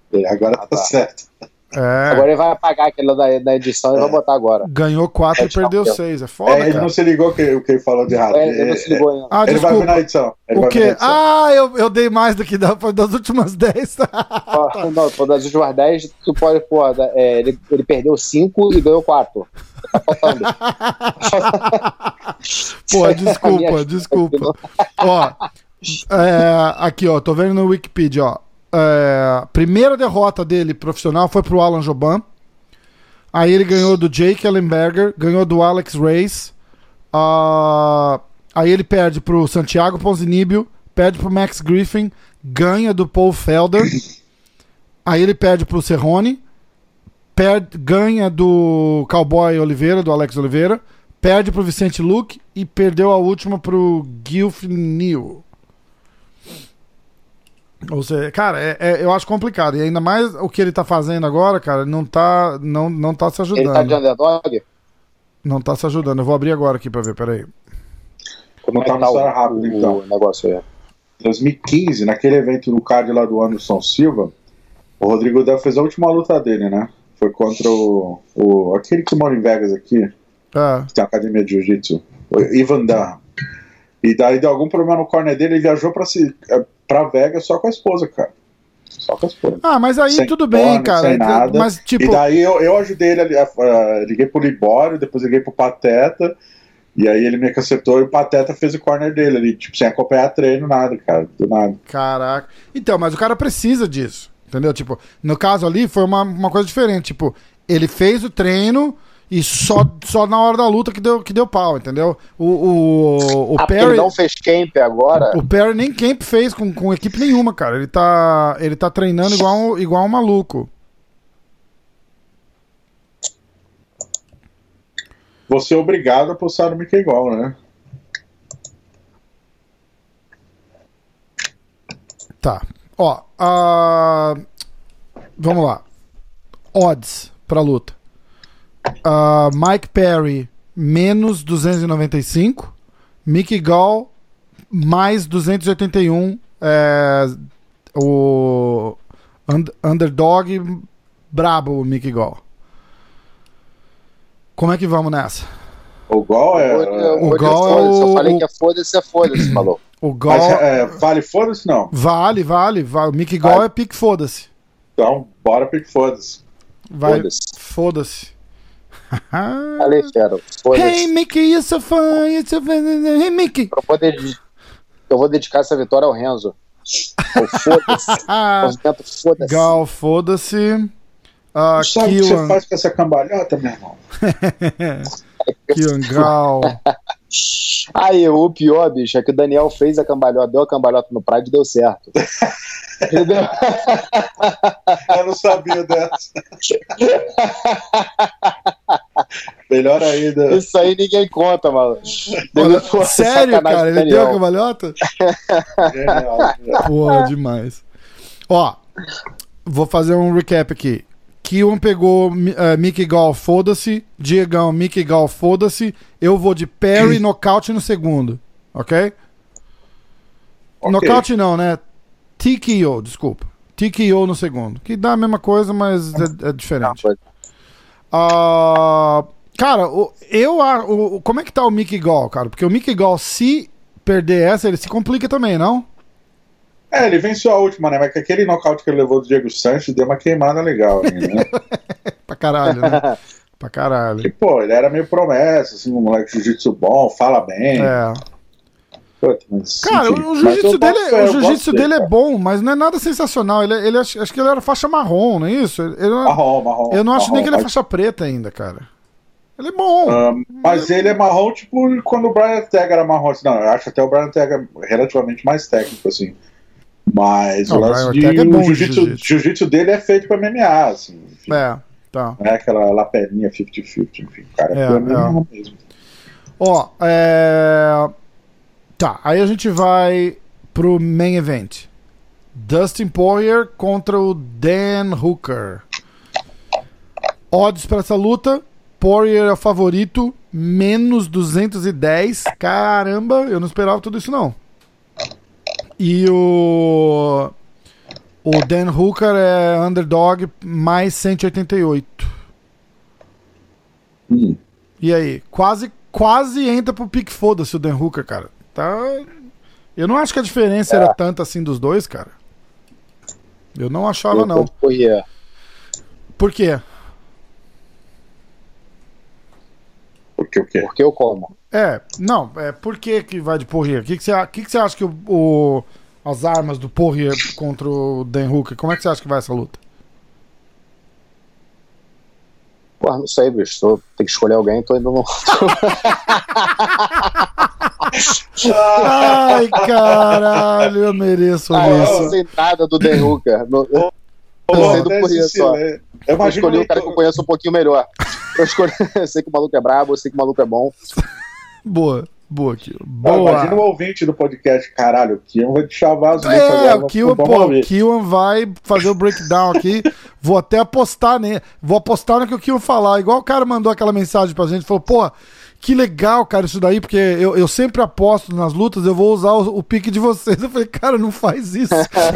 B: Agora tá certo.
A: É.
C: Agora ele vai apagar aquele da, da edição e
B: É.
C: vai botar agora.
A: Ganhou quatro e perdeu seis. É foda,
B: É, ele
A: cara.
B: não se ligou que, o que ele falou de errado.
C: É, ele não se ligou ainda.
A: Ah,
B: Ele vai
A: desculpa.
B: ver na edição. Ele
A: O
B: vai ver na
A: quê?
B: edição.
A: Ah, eu, eu dei mais do que da, foi das últimas dez.
C: Ó, não, pô, das últimas dez, tu pode, pô, da- é, ele, ele perdeu cinco e ganhou quatro. Tá faltando.
A: Pô, desculpa, desculpa. Ó, é, aqui, ó, tô vendo no Wikipedia, ó. É, primeira derrota dele profissional foi pro Alan Joban. Aí ele ganhou do Jake Ellenberger, ganhou do Alex Reyes. Ah, aí ele perde pro Santiago Ponzinibbio, perde pro Max Griffin, ganha do Paul Felder. Aí ele perde pro Cerrone, perde, ganha do Cowboy Oliveira, do Alex Oliveira, perde pro Vicente Luque e perdeu a última pro Guilf Neal. Ou seja, cara, é, é- eu acho complicado. E ainda mais o que ele tá fazendo agora, cara, não tá, não, não tá se
C: Ele tá de
A: ajudando.
C: underdog?
A: Não tá se ajudando. Eu vou abrir agora aqui pra ver, peraí.
C: Como é que
B: Contar uma
C: tá
B: história
C: o,
B: rápida,
C: o
B: então.
C: negócio aí?
B: dois mil e quinze, naquele evento no card lá do Anderson Silva, o Rodrigo Del fez a última luta dele, né? Foi contra o, o aquele que mora em Vegas aqui,
A: É.
B: que tem a academia de jiu-jitsu, o Ivan Dunham. E daí deu algum problema no corner dele, ele viajou pra, se, eh, pra Vegas só com a esposa, cara. Só com a esposa.
A: Ah, mas aí
B: Sem
A: tudo bem,
B: corner,
A: cara.
B: sem nada.
A: Mas, tipo,
B: E daí eu, eu ajudei ele, ali, a- a- liguei pro Libório, depois liguei pro Pateta, e aí ele me acertou e o Pateta fez o corner dele ali, tipo, sem acompanhar treino, nada, cara, do nada.
A: caraca. Então, mas o cara precisa disso. Entendeu? Tipo, no caso ali foi uma, uma coisa diferente. Tipo, ele fez o treino e só, só na hora da luta que deu, que deu pau, entendeu? O, o, o
C: Ah, porque
A: Perry.
C: ele não fez camp agora?
A: O Perry nem camp fez com, com equipe nenhuma, cara. Ele tá, ele tá treinando igual, um- igual um maluco.
B: Você é obrigado a postar no Mickey igual, né?
A: Tá. Ó, ah, vamos lá. Odds pra luta. Ah, Mike Perry, menos duzentos e noventa e cinco. Mickey Gall, mais duzentos e oitenta e um. É, o und- underdog brabo, o Mickey Gall. Como é que vamos nessa?
B: O Gol é.
C: Hoje-
A: o
C: hoje
A: Gol é
C: foda-se, Eu
A: o-
C: falei que é foda-se, é foda-se, falou.
A: O
B: Mas
A: Gall.
B: é, vale foda-se não?
A: Vale, vale, vale. O Mickey Gall
B: Vale.
A: é pique foda-se.
B: Então, bora pique foda-se.
A: Vai,
C: Foda-se.
A: foda-se.
C: Falei, fera, foda-se.
A: Hey Mickey, you're so fun, you're so fun. Hey Mickey.
C: Eu vou, dedi- eu vou dedicar essa vitória ao Renzo. O foda-se. Movimento foda-se.
A: Gal, foda-se. Ah,
B: Sabe o que você
A: Killan,
B: faz com essa cambalhota, meu irmão?
A: Killan, Gal.
C: Aí, o pior, bicho, é que o Daniel fez a cambalhota, deu a cambalhota no Pride e deu certo. Entendeu?
B: Eu não sabia dessa. Melhor ainda.
C: Isso aí ninguém conta, mano.
A: Olha,
C: Pô,
A: sério,
C: sacanagem
A: cara?
C: do
A: Ele deu a
C: Daniel.
A: cambalhota?
B: Genial, genial.
A: Porra, demais. Ó, vou fazer um recap aqui. Killan pegou eh, Mickey Gall, foda-se. Diegão, Mickey Gall, foda-se. Eu vou de Perry, nocaute no segundo. Ok?
B: Ok.
A: Nocaute não, né? T K O, desculpa. T K O no segundo. Que dá a mesma coisa, mas é, é diferente.
C: Não,
A: Ah, cara, o- eu a- o, como é que tá o Mickey Gall, cara? Porque o Mickey Gall, se perder essa, ele se complica também, não?
B: É, ele venceu a última, né? Mas que aquele nocaute que ele levou do Diego Sanches deu uma queimada legal ainda, né?
A: Pra caralho, né? Pra caralho.
B: Porque, pô, ele era meio promessa, assim, um moleque de jiu-jitsu bom, fala bem.
A: É.
B: Puta, mas,
A: Cara,
B: enfim.
A: o
B: Mas
A: jiu-jitsu
B: eu
A: dele,
B: boto fé,
A: o
B: eu
A: jiu-jitsu
B: boto
A: dele
B: fé,
A: é
B: cara.
A: bom, mas não é nada sensacional. Ele, ele acho, acho que ele era faixa marrom, não é isso? Ele, ele não-
B: Marrom, marrom.
A: eu não acho nem que ele é
B: marrom,
A: faixa preta ainda, cara. Ele é bom.
B: Ah, mas ele é marrom, tipo, quando o Brian Ortega era marrom. Assim, não, eu acho até o Brian Ortega relativamente mais técnico, assim. Mas
A: Não,
B: o
A: o
B: lance
A: Brian
B: de
A: Ortega é bom
B: o
A: de
B: jiu-jitsu,
A: jiu-jitsu.
B: jiu-jitsu dele é feito pra M M A, assim. Enfim,
A: É, tá.
B: não é aquela lapelinha cinquenta cinquenta, enfim. O cara
A: É,
B: é, M M A
A: é.
B: mesmo.
A: Ó, é... Tá, aí a gente vai pro main event. Dustin Poirier contra o Dan Hooker. Odds pra essa luta. Poirier é o favorito. Menos duzentos e dez. Caramba, eu não esperava tudo isso não. E o... O Dan Hooker é underdog mais cento e oitenta e oito.
B: Hum.
A: E aí? Quase, quase entra pro pique foda-se o Dan Hooker, cara. Tá... Eu não acho que a diferença é. era tanta assim dos dois, cara. Eu não achava, eu não.
C: Poirier.
A: Por quê?
B: Porque o quê?
C: Porque eu como.
A: É, não, é por que que vai de Poirier? O que que você que que você acha que o, o, as armas do Poirier contra o Dan Hooker, como é que você acha que vai essa luta?
C: Porra, não sei, bicho. Tô, tem que escolher alguém, tô indo no...
A: Ai, caralho, eu mereço
C: ah,
A: isso.
C: Eu não sei nada do Dan Hooker. No, eu
B: oh,
C: sei do Poirier só. Eu, eu escolhi o cara que eu conheço um pouquinho melhor. Eu, escolhi, eu sei que o maluco é brabo, eu sei que o maluco é bom.
A: Boa, boa, Kio. Boa.
B: Não, imagina o ouvinte do podcast, caralho, o Kion vai te chavar as lutas
A: É,
B: agora.
A: o Kion, pô, o Kion vai fazer o breakdown aqui. Vou até apostar nele. Vou apostar no que o Kion falar. Igual o cara mandou aquela mensagem pra gente, falou, pô, que legal, cara, isso daí, porque eu, eu sempre aposto nas lutas, eu vou usar o, o pique de vocês. Eu falei, cara, não faz isso.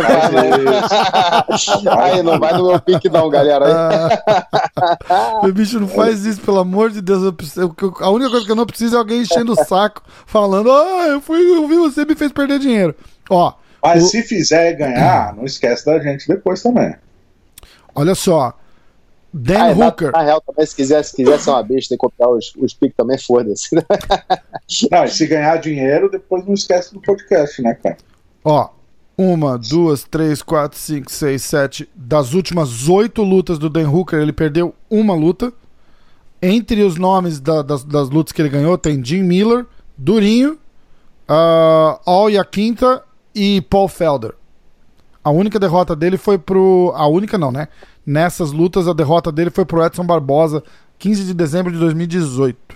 C: Aí, não vai no meu pique não, galera.
A: Meu bicho, não faz isso, pelo amor de Deus. Eu preciso, eu, a única coisa que eu não preciso é alguém enchendo o saco, falando, ah, eu fui, eu vi você, me fez perder dinheiro. Ó,
B: Mas
A: o...
B: se fizer ganhar, não esquece da gente depois também.
A: Olha só, Dan
C: ah,
A: Hooker.
C: Na, na real, também, se quiser, se quiser ser uma besta e copiar os, os piques também, foda-se.
B: Não, e se ganhar dinheiro, depois não esquece do podcast, né, cara?
A: Ó, uma, duas, três, quatro, cinco, seis, sete. Das últimas oito lutas do Dan Hooker, ele perdeu uma luta. Entre os nomes da, das, das lutas que ele ganhou, tem Jim Miller, Durinho, uh, Al Iaquinta e Paul Felder. A única derrota dele foi pro... A única não, né? Nessas lutas, a derrota dele foi pro Edson Barbosa, quinze de dezembro de dois mil e dezoito.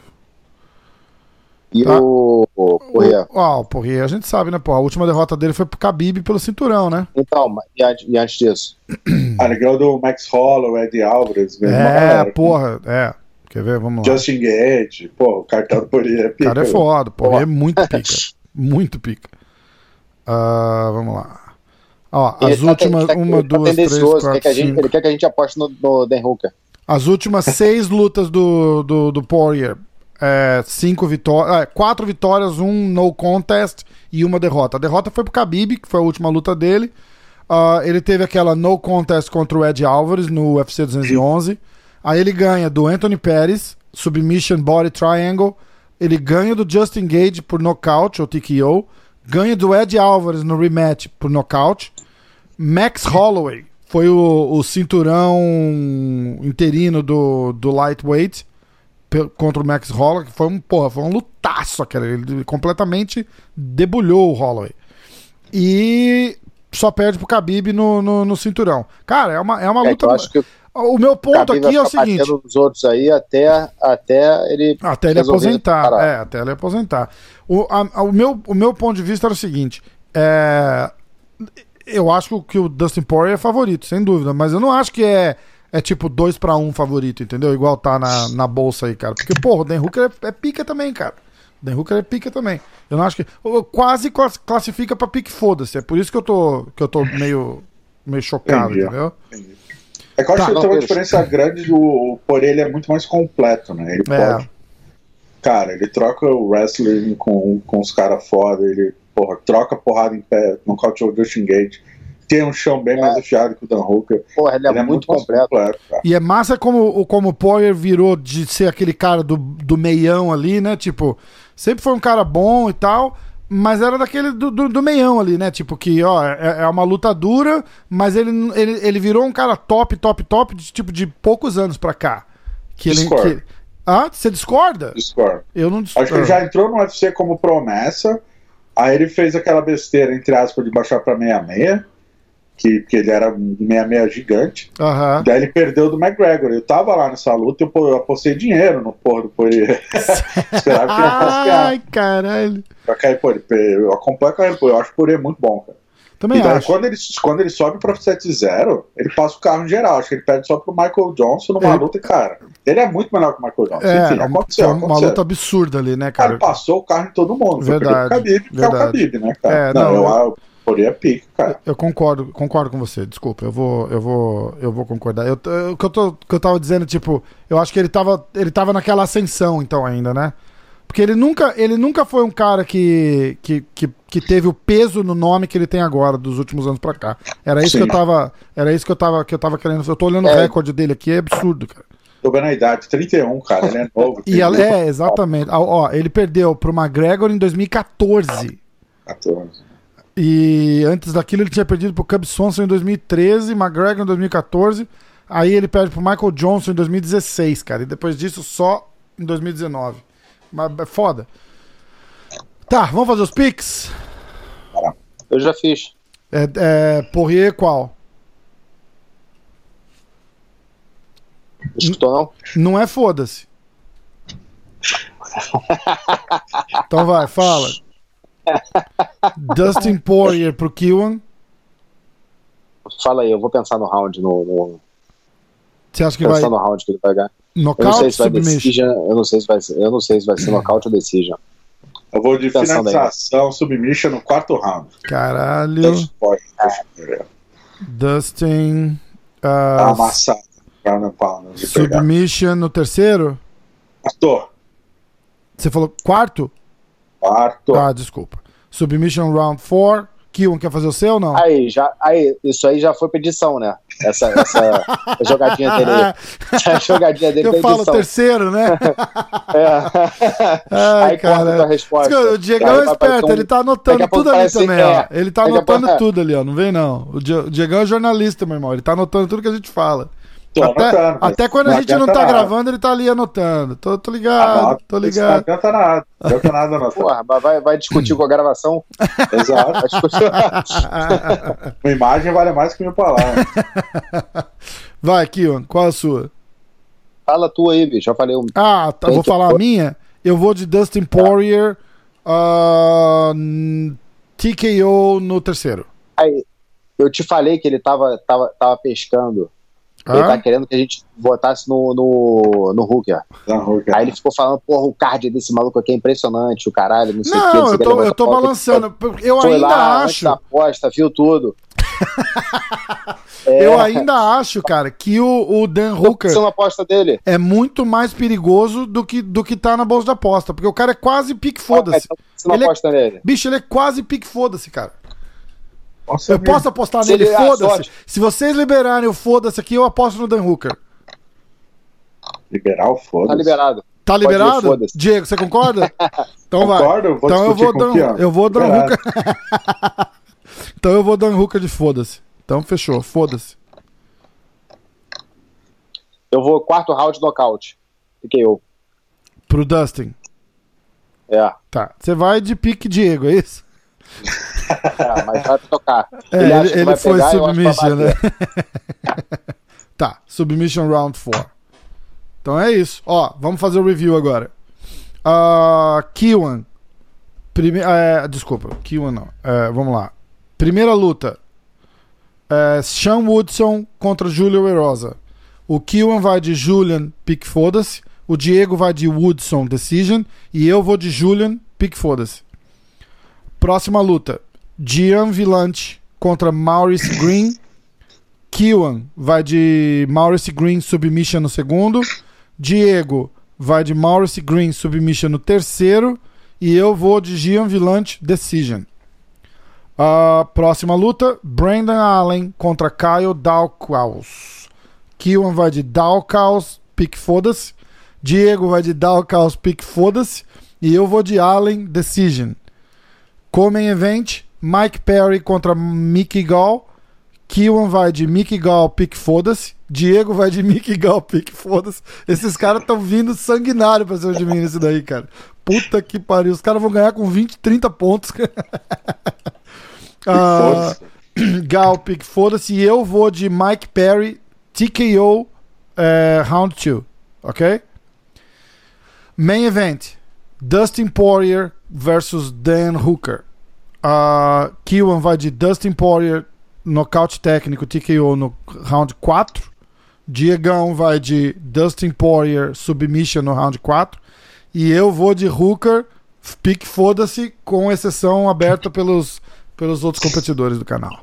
C: E
A: tá?
C: o... o Poirier?
A: Ah, o Poirier, a gente sabe, né, pô? A última derrota dele foi pro Khabib pelo cinturão, né?
C: Então, e antes, e antes disso?
B: Ah, ele ganhou do Max Holloway, Eddie Alvarez.
A: É, porra, é. Quer ver? Vamos lá.
B: Justin Gage. Pô, o cartão do Poirier é pica.
A: O cara é foda, Poirier é muito pica. Muito pica. Uh, vamos lá. Ó, as
C: ele
A: últimas,
C: tá, tá,
A: uma,
C: tá
A: duas, três, quatro,
C: quer que a gente,
A: cinco.
C: Ele quer que a gente aposte no, no Dan Hooker.
A: As últimas seis lutas do, do, do Poirier, é, cinco vitórias, é, quatro vitórias, um no contest e uma derrota. A derrota foi pro Khabib, que foi a última luta dele. Uh, ele teve aquela no contest contra o Ed Alvarez no U F C duzentos e onze. Aí ele ganha do Anthony Pettis, submission body triangle. Ele ganha do Justin Gage por nocaute, ou T K O. Ganha do Ed Alvarez no rematch por nocaute. Max Holloway foi o, o cinturão interino do, do lightweight contra o Max Holloway, que foi um, porra, foi um lutaço aquele. Ele completamente debulhou o Holloway. E só perde pro Khabib no, no, no cinturão. Cara, é uma, é uma
C: é,
A: luta...
C: Eu acho que
A: o meu ponto aqui é o seguinte...
C: Os outros aí até, até ele...
A: Até ele aposentar. É, até ele aposentar. O, a, o, meu, o meu ponto de vista era o seguinte... É... Eu acho que o Dustin Poirier é favorito, sem dúvida, mas eu não acho que é, é tipo dois pra um favorito, entendeu? Igual tá na, na bolsa aí, cara. Porque, porra, o Dan Hooker é, é pica também, cara. O Dan Hooker é pica também. Eu não acho que... Quase classifica pra pique foda-se. É por isso que eu tô, que eu tô meio, meio chocado,
B: Entendi.
A: entendeu?
B: Entendi. É que eu acho
C: tá,
B: que
C: não,
B: tem uma
C: Deus.
B: diferença grande, o, o Poirier ele é muito mais completo, né? Ele
A: É.
B: pode... Cara, ele troca o wrestling com, com os caras foda, ele, porra, troca porrada em pé, nocauteou o Justin Gage. Tem um chão bem
C: É.
B: mais afiado que o Dan Hooker.
C: Porra, ele é,
B: Ele é
C: muito,
B: muito mais
C: completo.
B: completo, cara.
A: E é massa como, como o Poirier virou de ser aquele cara do, do meião ali, né? Tipo, sempre foi um cara bom e tal, mas era daquele do, do, do meião ali, né? Tipo, que, ó, é, é uma luta dura, mas ele, ele, ele virou um cara top, top, top, de, tipo, de poucos anos pra cá. Que ele,
B: Discordo.
A: que... Ah, você discorda?
B: Discordo.
A: Eu não discordo.
B: Acho que ele já entrou no U F C como promessa, aí ele fez aquela besteira, entre aspas, de baixar pra sessenta e seis, que, que ele era um sessenta e seis gigante.
A: Aham.
B: Daí ele perdeu do McGregor. Eu tava lá nessa luta e eu, eu apostei dinheiro no porra do Poirier. Esperava que ele fosse ganhar.
A: Ai, caralho.
B: Pra cair, pô, ele, eu acompanho a carreira, pô, eu acho o Poirier muito bom, cara.
A: Também
B: E daí,
A: acho.
B: quando ele, quando ele sobe pra sete zero, ele passa o carro em geral. Acho que ele perde só pro Michael Johnson numa
A: Ele-
B: luta, e, cara. Ele é muito melhor que o Michael Johnson.
A: É,
B: Enfim, aconteceu,
A: foi uma
B: aconteceu.
A: luta absurda ali, né,
B: O cara
A: cara?
B: passou o carro em todo mundo. Foi
A: Verdade,
B: perder pro Khabib, porque é o
A: verdade.
B: Khabib, né, cara?
A: É,
B: não,
A: não,
B: eu,
A: eu-
B: Poria pique, cara.
A: Eu concordo, concordo com você, desculpa, eu vou, eu vou, eu vou concordar. Eu, eu- o que eu, tô, que eu tava dizendo, tipo, eu acho que ele tava, ele tava naquela ascensão, então, ainda, né? Porque ele nunca, ele nunca foi um cara que, que, que, que teve o peso no nome que ele tem agora, dos últimos anos pra cá. Era isso
B: Sim.
A: que eu tava, era isso que eu tava, que eu tava querendo. Eu tô olhando o
C: É.
A: recorde dele aqui, é absurdo, cara.
B: Tô vendo a idade, trinta e um, cara, ele é novo.
A: E ela- é, exatamente. Ó, ó, ele perdeu pro McGregor em dois mil e quatorze.
B: quatorze.
A: E antes daquilo ele tinha perdido pro Cub Swanson em dois mil e treze, McGregor em dois mil e quatorze. Aí ele perde pro Michael Johnson em dois mil e dezesseis, cara. E depois disso só em dois mil e dezenove. Mas é foda. Tá, vamos fazer os picks?
C: Eu já fiz.
A: É, é, Poirier qual?
C: Escutou, não?
A: Não é foda-se. Então vai, fala. Dustin Poirier pro Kiwan.
C: Fala aí, eu vou pensar no round, no, no,
A: Você acha que vai
C: pensar no round que ele vai ganhar. Eu não
A: nocaute
C: sei
A: ou
C: se vai
A: submission?
C: decision, eu não sei se vai ser, eu não sei se vai ser nocaute ou decision.
B: Eu vou de
C: Pensando aí.
B: finalização, submission no quarto round.
A: Caralho.
B: Dois pode, deixa eu ver.
A: Dustin.
B: Tá
A: ah,
B: amassado. Ground and pound, de pegar.
A: submission no terceiro?
B: Quarto.
A: Você falou quarto?
B: Quarto.
A: Ah, desculpa. Submission round four. Kiwan quer fazer o seu ou não?
C: Aí, já, aí, isso aí já foi pra edição, né? Essa, essa jogadinha dele aí. Essa jogadinha dele
A: Eu
C: da
A: falo
C: edição.
A: terceiro, né?
C: É.
A: Ai,
C: Aí corta a
A: cara.
C: tua resposta.
A: O Diego
C: Aí
A: é
C: vai aparecer
A: esperto,
C: um-
A: ele tá
C: daqui
A: anotando
C: a pouco
A: tudo ali
C: parece-
A: também,
C: é.
A: ó. Ele tá
C: Daqui a
A: anotando
C: pouco-
A: tudo ali, ó. Não vem não. O Die- o Diegão é jornalista, meu irmão. Ele tá anotando tudo que a gente fala.
B: Tô
A: Até,
B: anotando, mas
A: até quando a
B: não
A: gente não
B: adianta
A: tá
B: nada.
A: gravando, ele tá ali anotando. Tô, tô ligado,
B: Anota,
A: tô
B: isso
A: ligado.
B: Não adianta nada. Não adianta nada, não.
C: Porra, mas vai, vai discutir com a gravação?
B: Exato.
C: Vai discutir.
B: Uma imagem vale mais que mil palavras.
A: Vai, Kiwan, qual a sua?
C: Fala tu aí, bicho. Já falei um.
A: Ah, tá,
C: Quem
A: vou
C: que
A: falar a
C: foi?
A: minha. Eu vou de Dustin Poirier, ah, n- T K O no terceiro.
C: Aí, eu te falei que ele tava, tava, tava pescando. Ele
A: Ah?
C: tá querendo que a gente votasse no, no, no Hooker.
B: Não,
C: Aí ele ficou falando, porra, o card desse maluco aqui é impressionante, o caralho, não sei o que.
A: Não,
C: não sei
A: eu
C: o que,
A: tô,
C: ele
A: eu
C: botou
A: tô
C: foto,
A: balançando. Eu
C: Foi
A: ainda
C: lá, antes
A: acho.
C: da aposta, viu tudo.
A: Eu ainda acho, cara, que o, o Dan Hooker
C: Você não aposta dele?
A: é muito mais perigoso do que, do que tá na bolsa de aposta. Porque o cara é quase pique foda-se.
C: Então, você não
A: Ele é-
C: aposta nele?
A: Bicho, ele é quase pique foda-se, cara.
B: Nossa,
A: Eu posso apostar
C: Se
A: nele,
C: ele- ah,
A: foda-se.
C: sorte.
A: Se vocês liberarem o foda-se aqui, eu aposto no Dan Hooker.
B: liberal, foda-se.
C: Tá liberado.
A: Tá
C: Pode ir,
A: liberado?
C: foda-se.
A: Diego, você concorda? Então vai.
B: Concordo, eu vou
A: Então eu
B: discutir
A: vou
B: com
A: Dan,
B: o Kian.
A: eu vou Dan
B: Liberado.
A: Hooker. Então eu vou Dan Hooker de foda-se. Então fechou, foda-se.
C: Eu vou quarto round nocaute. Fiquei eu.
A: Pro Dustin.
C: É.
A: Tá. Você vai de pique Diego, é isso?
C: É, mas vai tocar.
A: É,
C: Ele
A: ele,
C: acha que
A: ele
C: vai
A: foi
C: pegar, eu acho que vai
A: submission, né?
C: bater.
A: Tá, submission round four. Então é isso. Ó, vamos fazer o review agora. Uh, Kiwan. Prime... É, desculpa, Kiwan não. É, vamos lá. Primeira luta. É, Sean Woodson contra Julio Erosa. O Kiwan vai de Julian, pique foda-se. O Diego vai de Woodson, decision. E eu vou de Julian, pique foda-se. Próxima luta. Gian Villante contra Maurice Green. Kiwan vai de Maurice Green, submission no segundo. Diego vai de Maurice Green, submission no terceiro. E eu vou de Gian Villante, decision. Uh, próxima luta. Brandon Allen contra Kyle Daukaus. Kiwan vai de Daukaus, pique foda-se. Diego vai de Daukaus, pique foda-se. E eu vou de Allen, decision. Comem Event, Mike Perry contra Mickey Gall. Kiwan vai de Mickey Gall, pique foda-se. Diego vai de Mickey Gall, pique foda-se. Esses caras estão vindo sanguinário pra cima de mim nesse daí, cara. Puta que pariu. Os caras vão ganhar com vinte, trinta pontos. Ah, Gall, pique foda-se. E eu vou de Mike Perry, T K O, eh, round dois. Ok? Main Event. Dustin Poirier versus Dan Hooker. Uh, Kiwan vai de Dustin Poirier, nocaute técnico, T K O no round quatro. Diegão vai de Dustin Poirier, submission no round quatro. E eu vou de Hooker, pique foda-se, com exceção aberta pelos pelos outros competidores do canal.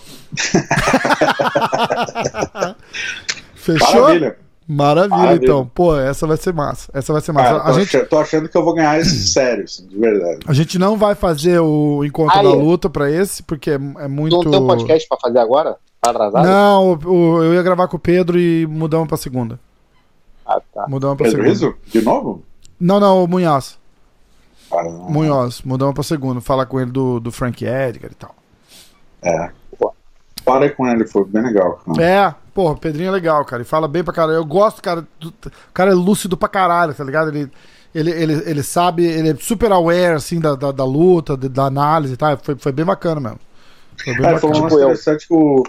A: Fechou?
B: Maravilha.
A: Maravilha,
B: Maravilha.
A: então. Pô, essa vai ser massa. Essa vai ser massa.
B: Cara,
A: a,
B: tô,
A: gente,
B: achando, tô achando que eu vou ganhar esse sério, assim, de verdade.
A: a gente não vai fazer o encontro
C: Aí.
A: da luta pra esse, porque é, é muito...
C: Não tem um podcast pra fazer agora? Tá atrasado?
A: Não, o- o- eu ia gravar com o Pedro e mudamos pra segunda.
C: Ah, tá.
A: Mudamos pra
B: Pedro
A: segunda.
B: Rizzo? De novo?
A: Não, não, o Munhoz.
B: Ah,
A: Munhoz. Mudamos pra segunda. Falar com ele do, do Frank Edgar e tal.
B: É. Parei com ele, foi bem legal. Cara.
A: É, porra, o Pedrinho é legal, cara. E fala bem pra caralho. Eu gosto, cara. Do, o cara é lúcido pra caralho, tá ligado? Ele, ele, ele, ele sabe, ele é super aware, assim, da, da, da luta, da, da análise e tal. Foi, foi bem bacana mesmo. Foi bem
B: É, foi
A: bacana.
B: um interessante que o.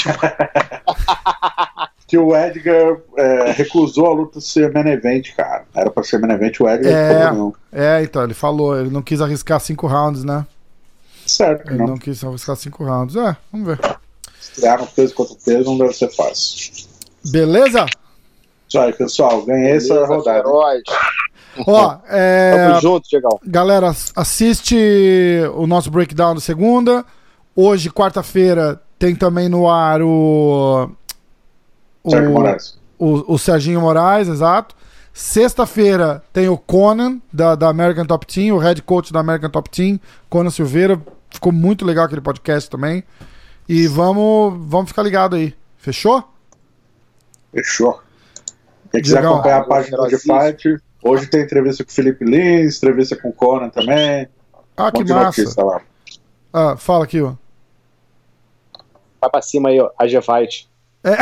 B: que o Edgar é, recusou a luta ser main event, cara. Era pra ser main event, o Edgar
A: É.
B: falou não.
A: É, então, ele falou, ele não quis arriscar cinco rounds, né?
B: Certo,
A: Ele
B: não.
A: não quis arriscar cinco rounds. É, vamos ver.
B: Estrear no peso contra peso não deve ser fácil.
A: Beleza?
B: Isso aí, pessoal. Ganhei essa
C: Beleza,
B: rodada.
C: heróis.
A: Ó, é.
C: Tamo junto, Diegão.
A: Galera, assiste o nosso breakdown de segunda. Hoje, quarta-feira, tem também no ar o. O,
B: Sérgio Moraes.
A: o, o Serginho Moraes, exato. Sexta-feira tem o Conan, da, da American Top Team, o head coach da American Top Team, Conan Silveira. Ficou muito legal aquele podcast também. E vamos, vamos ficar ligado aí. Fechou?
B: Fechou. Quem quiser
A: Diegão.
B: acompanhar a página do The Fight, hoje tem entrevista com o Felipe Lins, entrevista com o Conan também.
A: Ah,
B: Um
A: que
B: monte de
A: massa.
B: notícia lá.
A: Ah, fala aqui, ó.
C: Vai pra cima aí, ó. A G-Fight.
A: É,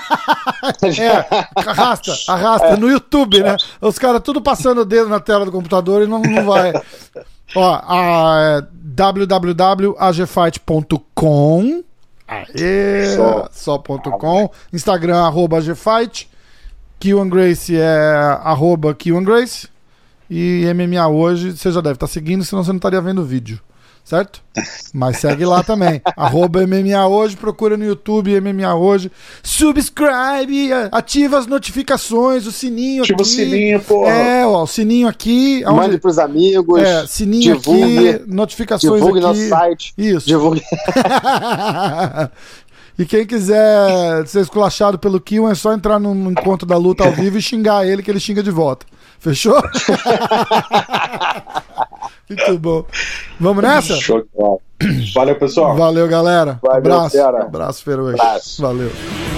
A: arrasta, arrasta. No YouTube, né? Os caras tudo passando o dedo na tela do computador e não, não vai. Ó, a w w w ponto a g fight ponto com. Aê,
B: Só.
A: só ponto com. Instagram, arroba agfight. Q and Grace é arroba Q and Grace. E M M A hoje, você já deve estar seguindo, senão você não estaria vendo o vídeo. Certo? Mas segue lá também. Arroba M M A hoje, procura no YouTube M M A hoje. Subscribe, ativa as notificações, o sininho
B: Ativa o
A: aqui.
B: sininho, porra.
A: É, ó, o sininho aqui.
C: Mande
A: Onde...
C: pros amigos.
A: É, sininho
C: divulgue,
A: aqui, notificações
C: divulgue
A: aqui.
C: nosso site.
A: Isso.
C: Divulgue.
A: E quem quiser ser esculachado pelo Kiwan é só entrar no no encontro da luta ao vivo e xingar ele, que ele xinga de volta. Fechou? Muito bom. Vamos nessa?
B: Show de bola. Valeu, pessoal.
A: Valeu, galera.
C: Valeu,
A: Abraço.
C: fera.
A: Abraço, Feroz.
C: Abraço.
A: Valeu.